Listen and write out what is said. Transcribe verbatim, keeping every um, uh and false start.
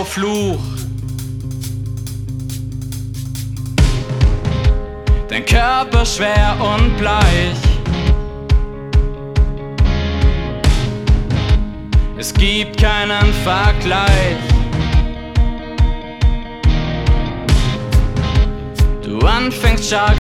Fluch. Dein Körper schwer und bleich. Es gibt keinen Vergleich. Du anfängst stark